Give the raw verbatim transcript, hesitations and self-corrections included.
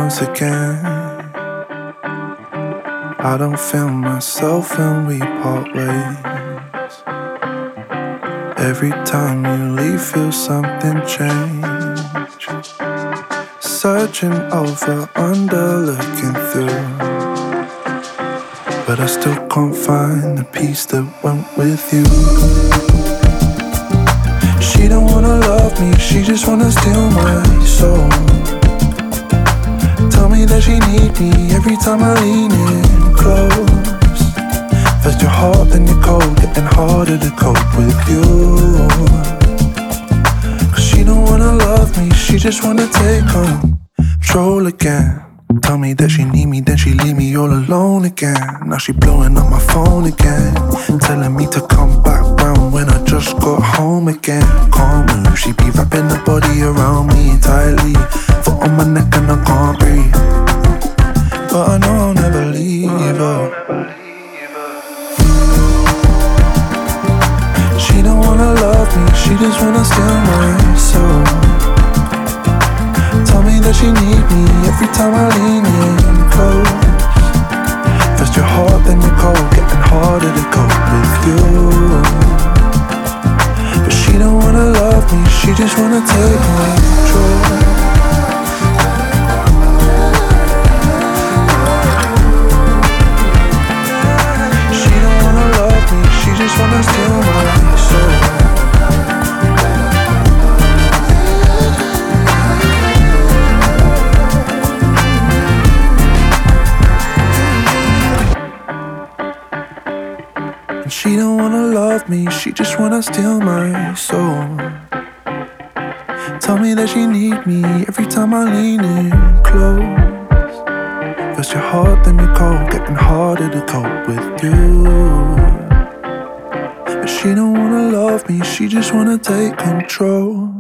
once again. I don't feel myself when we part ways. Every time you leave, feel something change. Searching over, under, looking through, but I still can't find the piece that went with you. She don't wanna love me, she just wanna steal my soul. Tell me that she need me every time I lean in close. First you're hot, then you're cold, getting harder to cope with you. Cause she don't wanna love me, she just wanna take control again. Tell me that she need me, then she leave me all alone again. Now she blowing up my phone again, telling me to come back round when I just got home again. Can't move, she be wrapping her body around me tightly, foot on my neck and I can't breathe. But I know I'll never leave her. She don't wanna love me, she just wanna steal my soul. Tell me that she need me every time I lean in close. First you're hot, then you're cold, getting harder to cope with you. But she don't wanna love me, she just wanna take control. She don't wanna love me, she just wanna steal my soul. She don't wanna love me, she just wanna steal my soul. Tell me that she need me every time I lean in close. First you're hot, then you're cold, getting harder to cope with you. But she don't wanna love me, she just wanna take control.